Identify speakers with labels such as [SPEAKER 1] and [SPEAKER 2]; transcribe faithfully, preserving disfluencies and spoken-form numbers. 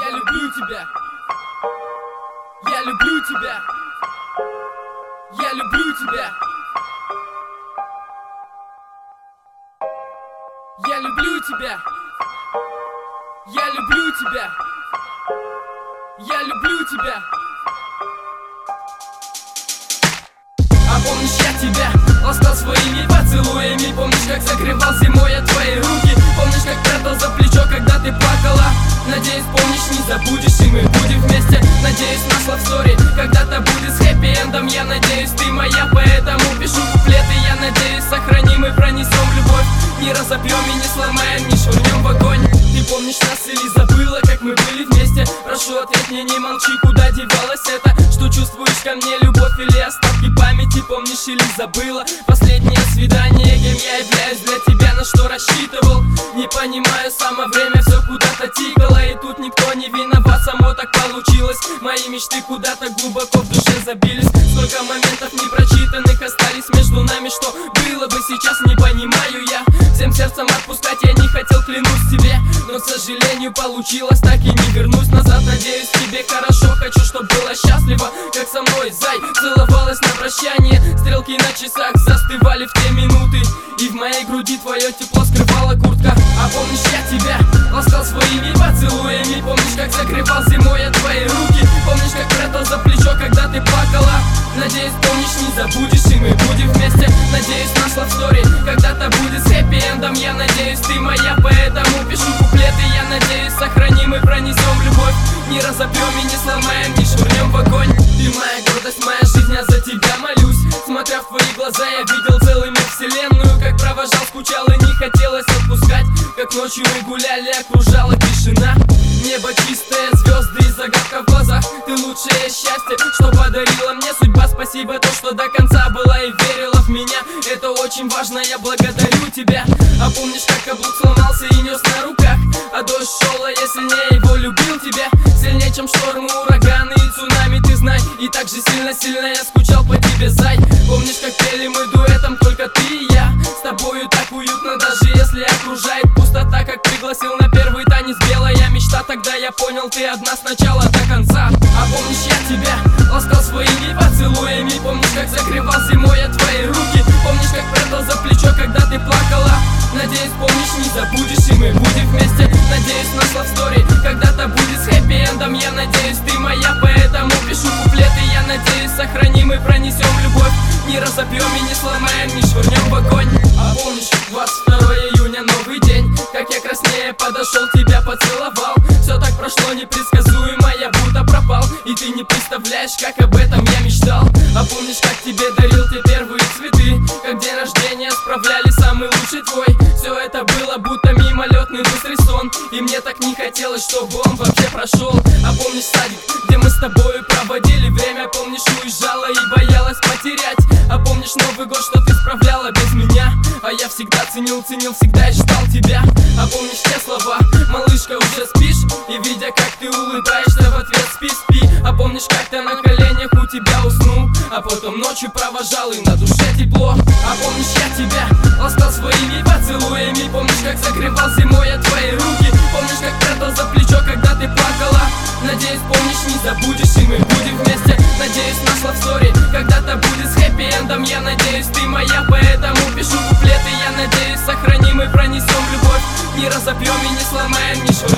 [SPEAKER 1] Я люблю тебя. Я люблю тебя. Я люблю тебя. Я люблю тебя. Я люблю тебя. Я люблю тебя. А помнишь, я тебя ласкал своими поцелуями? Помнишь, как закрывал зимой я твои руки? Помнишь, как прятал за плечо, когда ты плакала? Надеюсь, помнишь, не забудешь, и мы будем вместе. Надеюсь, наш love story когда-то будет с хэппи-эндом. Я надеюсь, ты моя, поэтому пишу куплеты. Я надеюсь, сохраним и пронесем любовь. Не разобьем и не сломаем, не швырнем в огонь. Ты помнишь нас или забыла, как мы были вместе? Прошу, ответь мне, не молчи, куда девалась это? Что чувствуешь ко мне, любовь или остатки памяти? Помнишь или забыла последнее свидание? Кем я являюсь для тебя, на что рассчитывал? Не понимаю, само время все куда-то тикало. И тут никто не виноват, само так получилось. Мои мечты куда-то глубоко в душе забились. Столько моментов непрочитанных остались между нами. Что было бы сейчас, не понимаю я. Всем сердцем отпускать я не хотел, клянусь тебе. Но, к сожалению, получилось, так и не вернусь назад. Надеюсь, тебе хорошо, хочу, чтоб была счастлива, как со мной, зай, целовалась на прощание. Стрелки на часах застывали в те минуты, и в моей груди твое тепло скрывала куртка. А помнишь, я тебя ласкал своими поцелуями? Помнишь, как закрывал зимой я твои руки? Помнишь, как прятал за плечо, когда ты плакала? Надеюсь, помнишь, не забудешь, и мы будем вместе. Надеюсь, наш love story когда-то будет с хэппи-эндом. Я надеюсь, ты моя, поэтому пишу куплеты. Я надеюсь, сохраним и пронесем любовь. Не разобьем и не сломаем, не швырнем в огонь. Ты моя гордость, моя жизнь, я за тебя молюсь. Смотря в твои глаза, я видел целый мир, вселенную. Как провожал, скучал и не хотелось отпускать. Как ночью мы гуляли, окружала тишина. Небо чистое, звезды и загадка в глазах. Ты лучшее счастье, что подарила мне судьба. Спасибо, то, что до конца была и верила в меня. Это очень важно, я благодарю тебя. А помнишь, как каблук сломался и нес на руках? А дождь шел, а я сильнее его любил тебя. Сильнее, чем штормы, ураганы и цунами, ты знай. И так же сильно-сильно я скучал по тебе, зай. Помнишь, как пели мы дуэтом, только ты и я? С тобою так уютно, даже если окружает пустота. Как пригласил на первый танец, белая мечта. Тогда я понял, ты одна с начала до конца. А помнишь, я тебя ласкал своими поцелуями? Помнишь, как закрывал зимой я твои руки? Помнишь, как прятал за плечо, когда ты плакала? Надеюсь, помнишь, не забудешь, и мы будем вместе. Надеюсь, наш love story когда-то будет с хэппи-эндом. Я надеюсь, ты моя, поэтому пишу куплеты. Я надеюсь, сохраним и пронесем любовь. Не разобьем и не сломаем, не швырнем в огонь. А помнишь, двадцать второго июня, новый день, как я краснее подошел, тебя поцеловал. Все так прошло непредсказуемо, я будто пропал. И ты не представляешь, как об этом я мечтал. А помнишь, как тебе дарил те первые цветы? Как день рождения справляли самый лучший твой. Все это было будто мимолетный быстрый сон. И мне так не хотелось, чтобы он вообще прошел. А помнишь садик, где мы с тобою проводили время? Помнишь, уезжала и боялась потерять? А помнишь Новый год, что ты справляла без меня? А я всегда ценил, ценил, всегда и ждал тебя. А помнишь те слова? Малышка, уже спишь? И видя, как ты улыбаешься в ответ, спи, спи. А помнишь, как ты на коленях у тебя уснул? А потом ночью провожал, и на душе тепло. А помнишь, я тебя ласкал своими поцелуями? Помнишь, как закрывал зимой я твои руки? Помнишь, как прятал за плечо, когда ты плакала? Надеюсь, помнишь, не забудешь, и мы будем вместе. Надеюсь, наш love story когда-то будет с хэппи-эндом. Я надеюсь, ты моя, поэтому пишу куплеты. Я надеюсь, сохраним и пронесем любовь. Не разобьем и не сломаем, не швырнем.